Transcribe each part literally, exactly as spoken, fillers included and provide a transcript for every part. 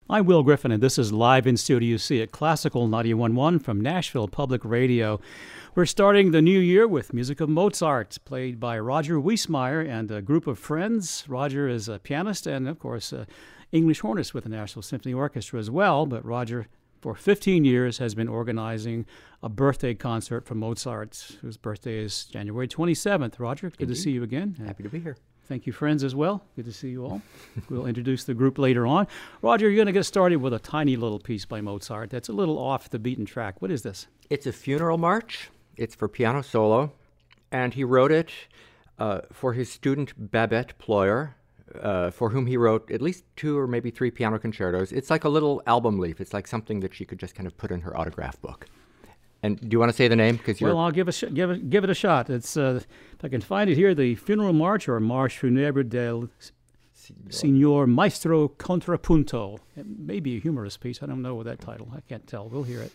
I'm Will Griffin, and this is Live in Studio C at Classical ninety-one point one from Nashville Public Radio. We're starting the new year with music of Mozart, played by Roger Wiesmeyer and a group of friends. Roger is a pianist and, of course, uh, English hornist with the National Symphony Orchestra as well, but Roger, for fifteen years, has been organizing a birthday concert for Mozart, whose birthday is January twenty-seventh. Roger, good Indeed. to see you again. Happy to be here. Thank you, friends, as well. Good to see you all. We'll introduce the group later on. Roger, you're going to get started with a tiny little piece by Mozart that's a little off the beaten track. What is this? It's a funeral march. It's for piano solo, and he wrote it uh, for his student Babette Ployer, uh, for whom he wrote at least two or maybe three piano concertos. It's like a little album leaf. It's like something that she could just kind of put in her autograph book. And do you want to say the name? Because Well, I'll give, a sh- give, it, give it a shot. It's uh, if I can find it here, the Funeral March, or Marche Funèbre del Signor Maestro Contrapunto. It may be a humorous piece. I don't know that title. I can't tell. We'll hear it.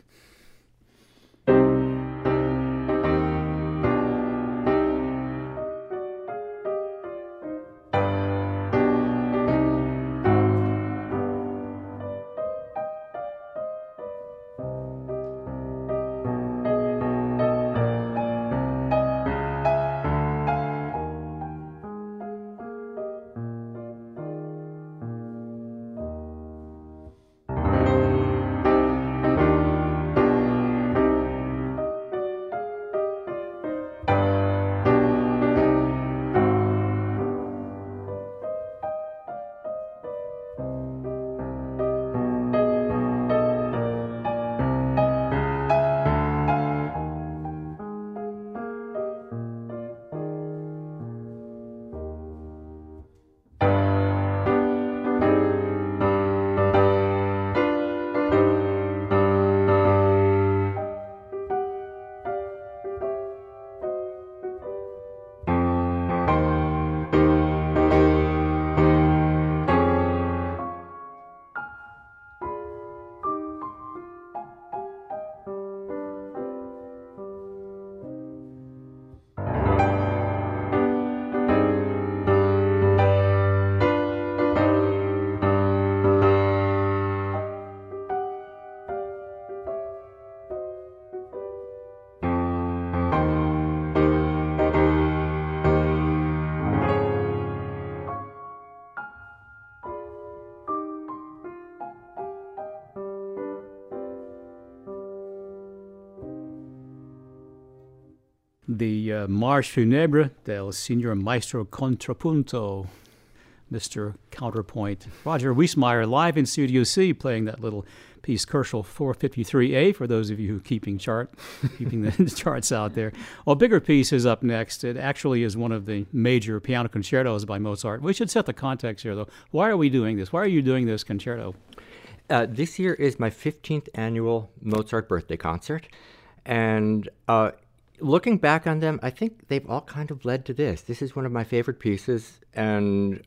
The uh, Marche Funèbre del Signor Maestro Contrapunto, Mister Counterpoint. Roger Wiesmeyer, live in Studio C, playing that little piece, Kerschel four fifty-three A, for those of you who keeping chart, keeping the charts out there. Well, a bigger piece is up next. It actually is one of the major piano concertos by Mozart. We should set the context here, though. Why are we doing this? Why are you doing this concerto? Uh, this year is my fifteenth annual Mozart birthday concert, and uh, looking back on them, I think they've all kind of led to this. This is one of my favorite pieces, and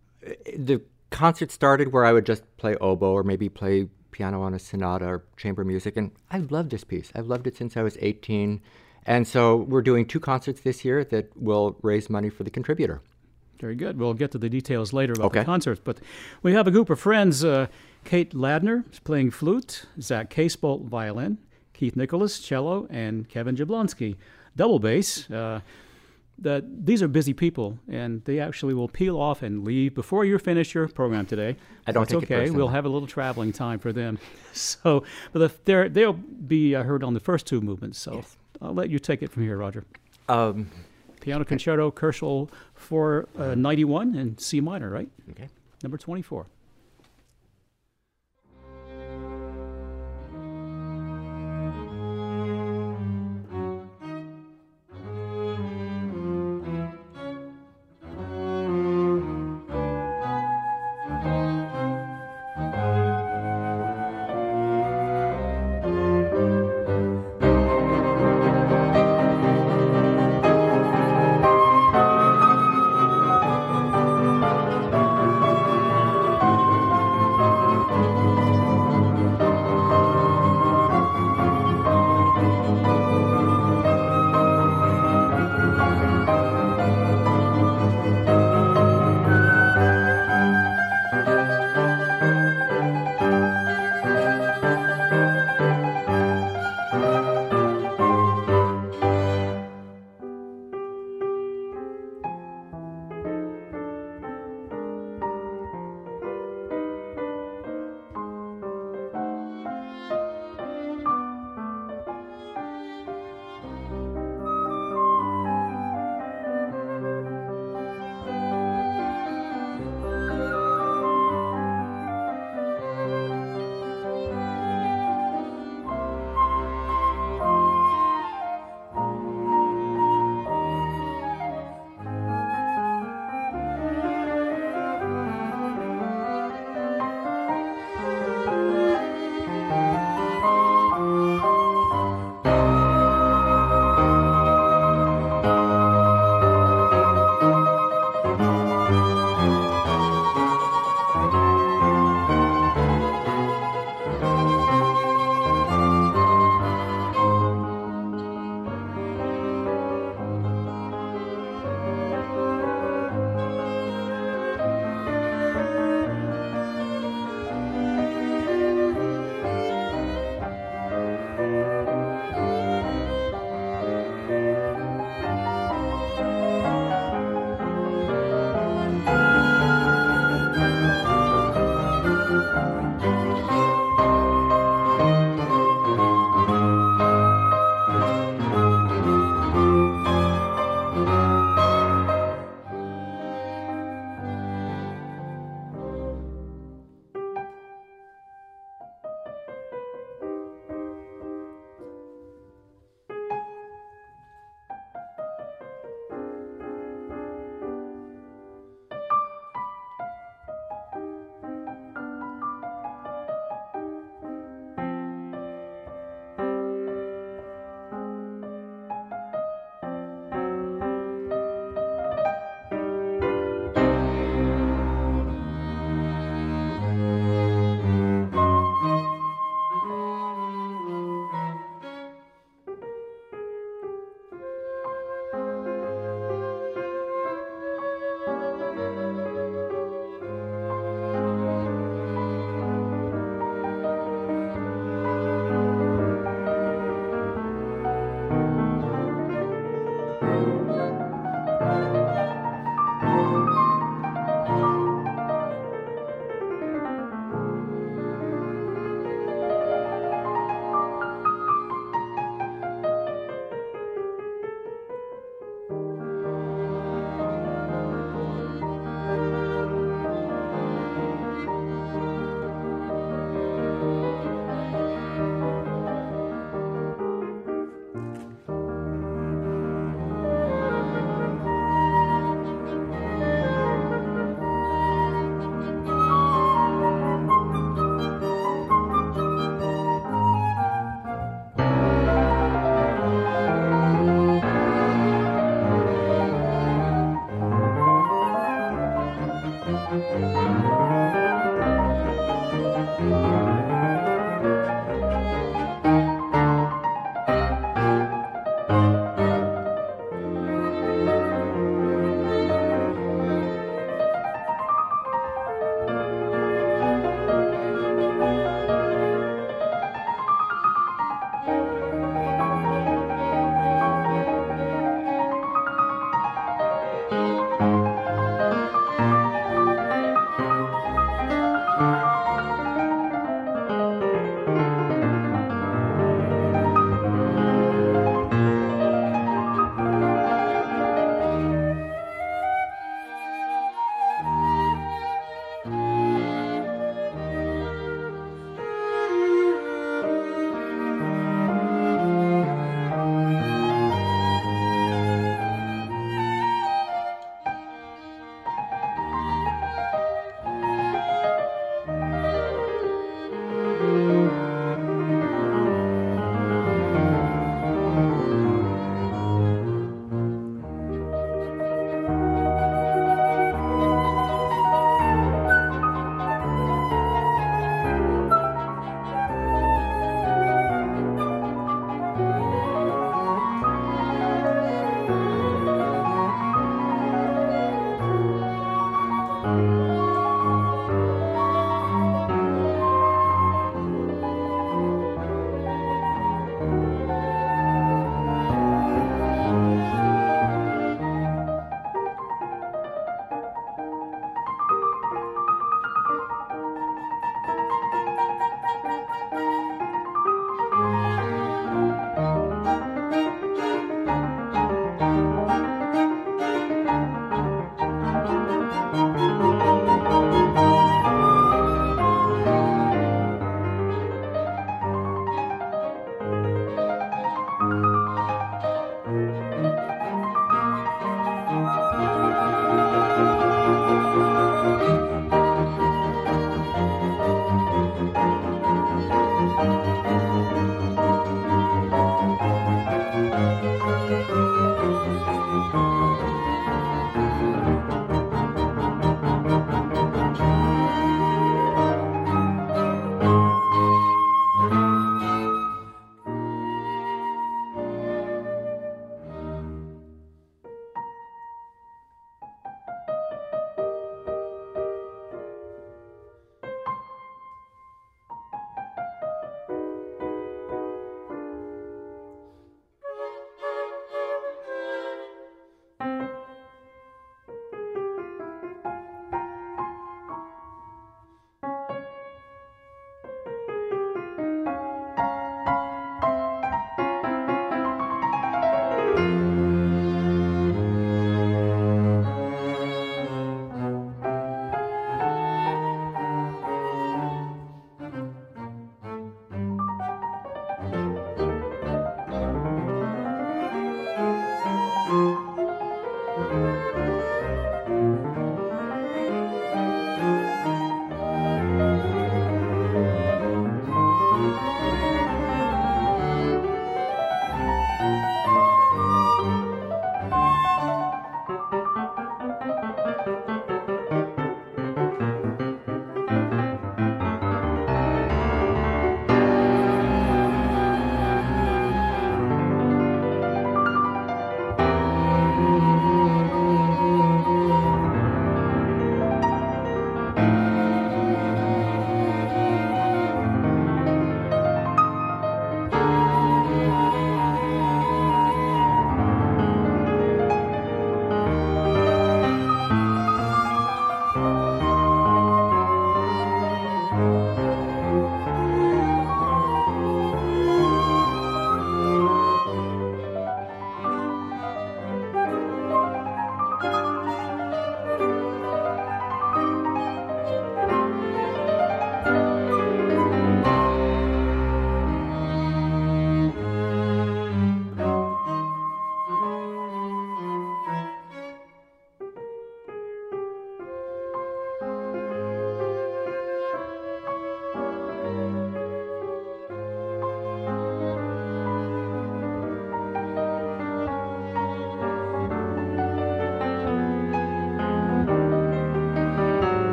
the concert started where I would just play oboe or maybe play piano on a sonata or chamber music, and I've loved this piece. I've loved it since I was eighteen, and so we're doing two concerts this year that will raise money for the contributor. Very good. We'll get to the details later about Okay. the concerts, but we have a group of friends. Uh, Kate Ladner is playing flute, Zach Casebolt violin, Keith Nicholas cello, and Kevin Jablonski double bass. Uh, the, these are busy people, and they actually will peel off and leave before you finish your program today. I don't That's take it okay. personally. We'll have a little traveling time for them. So, but the, they're, they'll be uh, heard on the first two movements. So Yes. I'll let you take it from here, Roger. Um, Piano Concerto, Kerschel four ninety-one in C minor, right? okay. Number twenty-four. Thank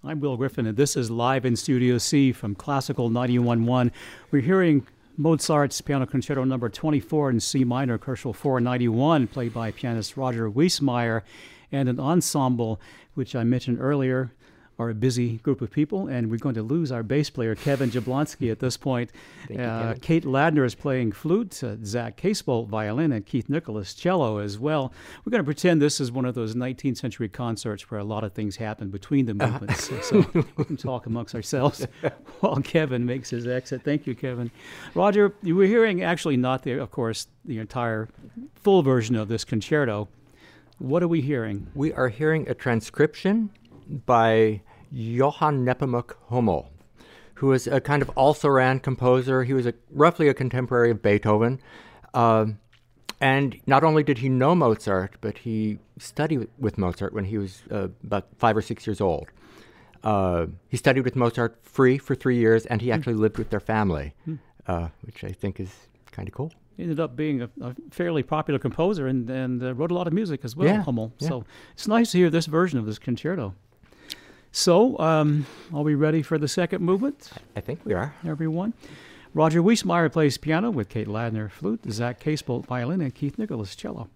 I'm Will Griffin, and this is Live in Studio C from Classical ninety-one point one. We're hearing Mozart's Piano Concerto number twenty-four in C minor, Kochel four ninety-one, played by pianist Roger Wiesmeyer, and an ensemble, which I mentioned earlier, are a busy group of people, and we're going to lose our bass player, Kevin Jablonski, at this point. Thank uh, you, Kate Ladner is playing flute, uh, Zach Casebolt violin, and Keith Nicholas cello as well. We're going to pretend this is one of those nineteenth century concerts where a lot of things happen between the movements, uh-huh. so we can talk amongst ourselves while Kevin makes his exit. Thank you, Kevin. Roger, you were hearing actually not the, of course, the entire full version of this concerto. What are we hearing? We are hearing a transcription by Johann Nepomuk Hummel, who was a kind of also-ran composer. He was a, roughly a contemporary of Beethoven. Uh, and not only did he know Mozart, but he studied with Mozart when he was uh, about five or six years old. Uh, he studied with Mozart free for three years, and he actually mm. lived with their family, mm. uh, which I think is kind of cool. He ended up being a, a fairly popular composer and, and uh, wrote a lot of music as well, yeah, Hummel. Yeah. So it's nice to hear this version of this concerto. So, um, are we ready for the second movement? I think we are. Everyone. Roger Wiesmeyer plays piano with Kate Ladner flute, Zach Casebolt violin, and Keith Nicholas cello.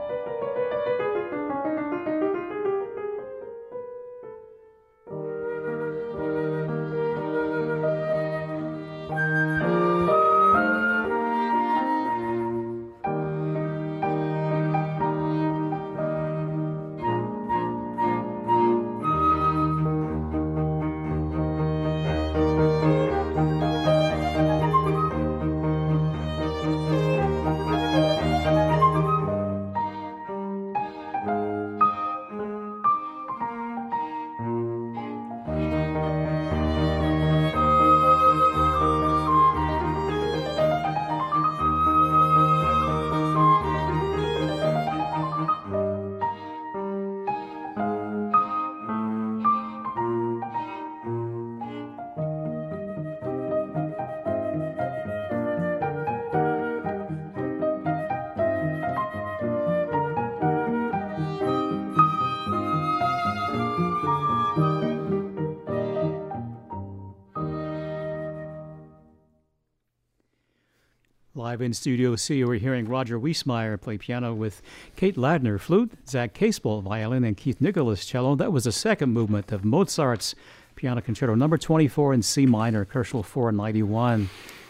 Live in Studio C, we're hearing Roger Wiesmeyer play piano with Kate Ladner, flute, Zach Casebolt, violin, and Keith Nicholas, cello. That was the second movement of Mozart's Piano Concerto number twenty-four in C minor, Kerschel four ninety-one.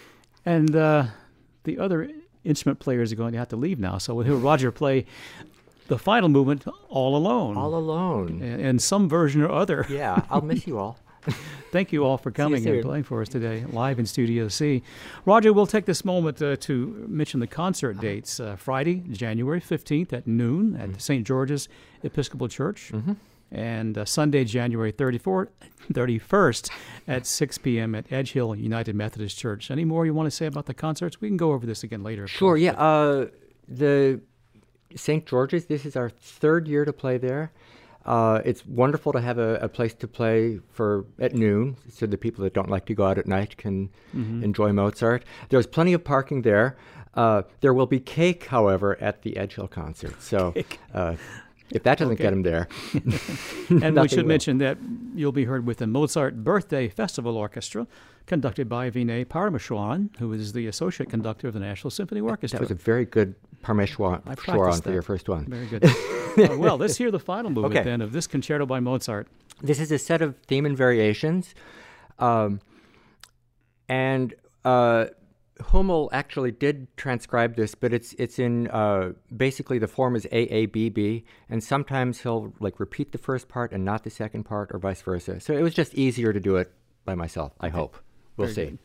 And uh, the other instrument players are going to have to leave now, so we'll hear Roger play the final movement all alone. All alone. In, in some version or other. Yeah, I'll miss you all. Thank you all for coming and playing for us today, live in Studio C. Roger, we'll take this moment uh, to mention the concert dates. Uh, Friday, January fifteenth at noon at mm-hmm. Saint George's Episcopal Church. Mm-hmm. And uh, Sunday, January thirty-fourth, thirty-first at six p.m. at Edge Hill United Methodist Church. Any more you want to say about the concerts? We can go over this again later. Sure, course, yeah. Uh, the Saint George's, this is our third year to play there. Uh, it's wonderful to have a, a place to play for at noon, so the people that don't like to go out at night can mm-hmm. enjoy Mozart. There's plenty of parking there. Uh, there will be cake, however, at the Edge Hill concert. So uh, if that doesn't okay. get them there, and we should will. mention that you'll be heard with the Mozart Birthday Festival Orchestra, conducted by Vinay Parameshwaran, who is the associate conductor of the National Symphony Orchestra. That was a very good Parameshwaran for your first one. Very good. uh, well, let's hear the final movement okay. then of this concerto by Mozart. This is a set of theme and variations, um, and uh, Hummel actually did transcribe this, but it's it's in uh, basically the form is A A B B, and sometimes he'll like repeat the first part and not the second part, or vice versa. So it was just easier to do it by myself. I okay. hope. We'll Very see. Good.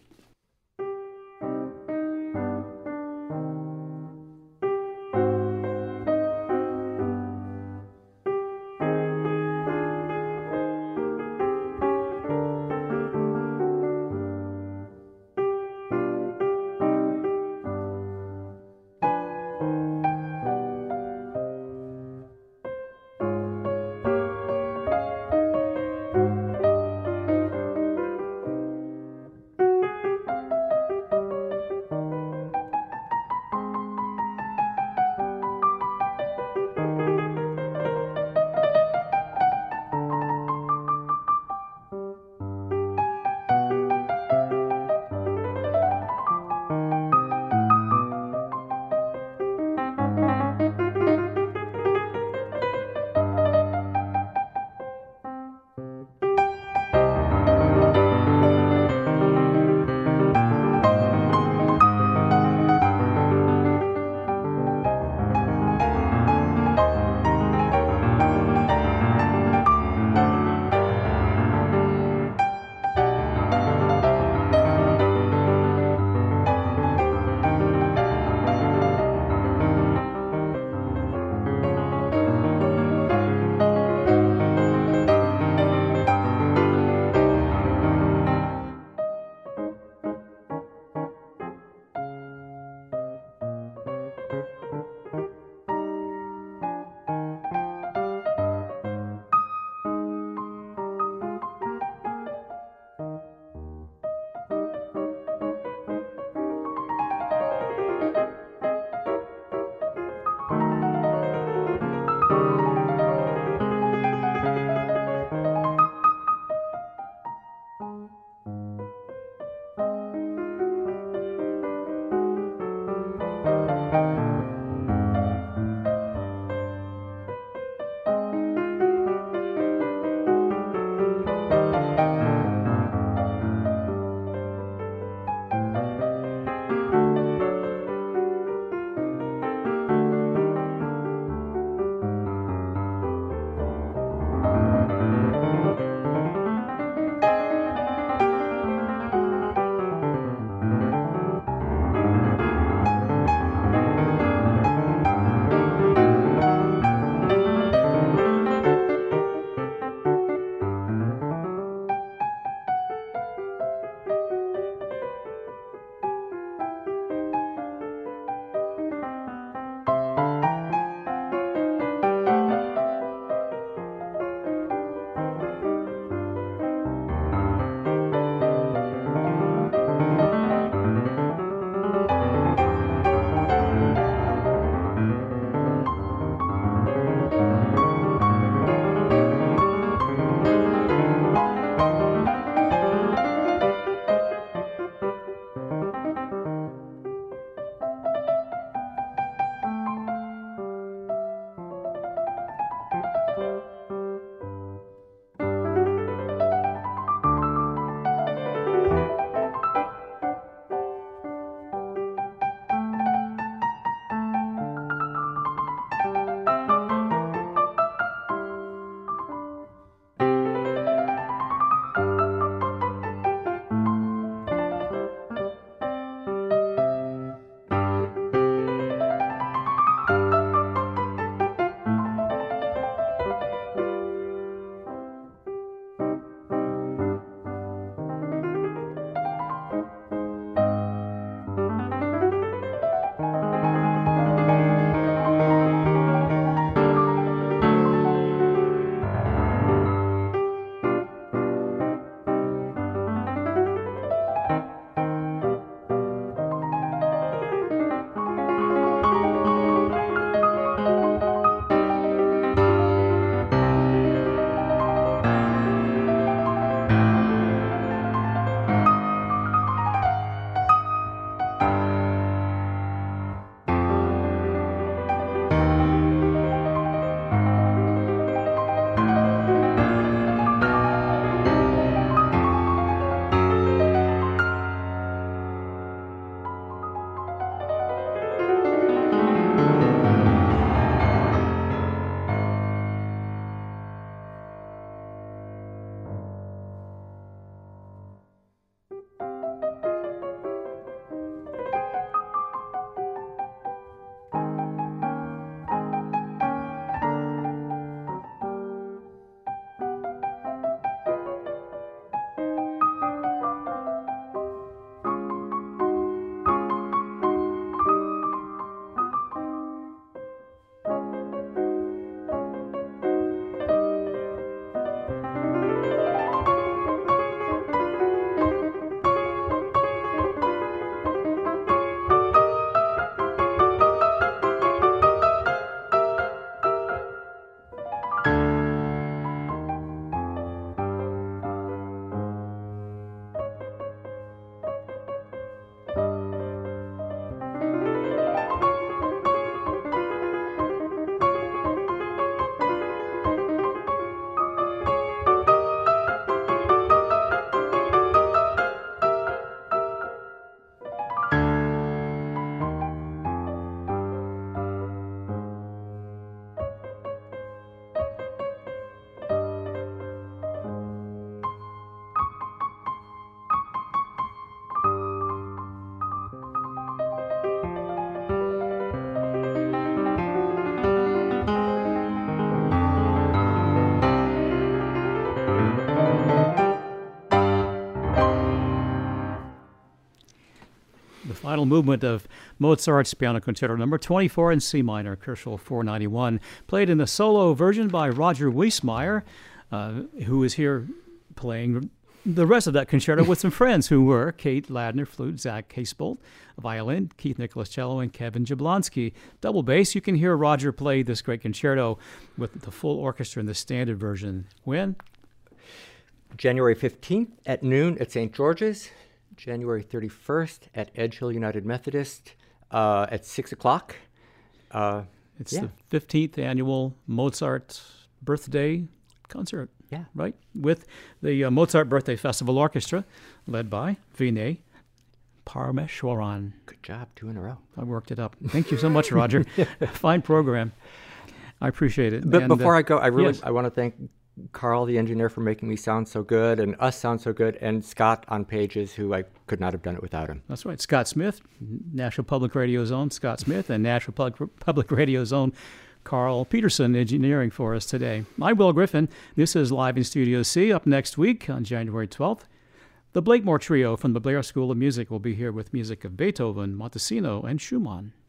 final movement of Mozart's Piano Concerto number twenty-four in C minor, Kerschel four ninety-one, played in the solo version by Roger Wiesmeyer, uh, who is here playing the rest of that concerto with some friends who were Kate Ladner, flute, Zach Casebolt, violin, Keith Nicholas, cello, and Kevin Jablonski. Double bass, you can hear Roger play this great concerto with the full orchestra in the standard version. When? January fifteenth at noon at Saint George's, January thirty-first at Edge Hill United Methodist uh, at six o'clock. Uh, it's yeah. the fifteenth annual Mozart birthday concert. Yeah. Right? With the uh, Mozart Birthday Festival Orchestra, led by Vinay Parameshwaran. Good job, two in a row. I worked it up. Thank you so much, Roger. Fine program. I appreciate it. But and, before uh, I go, I really yes. I want to thank Carl, the engineer, for making me sound so good, and us sound so good, and Scott on Pages, who I could not have done it without him. That's right. Scott Smith, National Public Radio's own Scott Smith, and National Public, Public Radio's own Carl Peterson engineering for us today. I'm Will Griffin. This is Live in Studio C. Up next week on January twelfth, the Blakemore Trio from the Blair School of Music will be here with music of Beethoven, Montesino, and Schumann.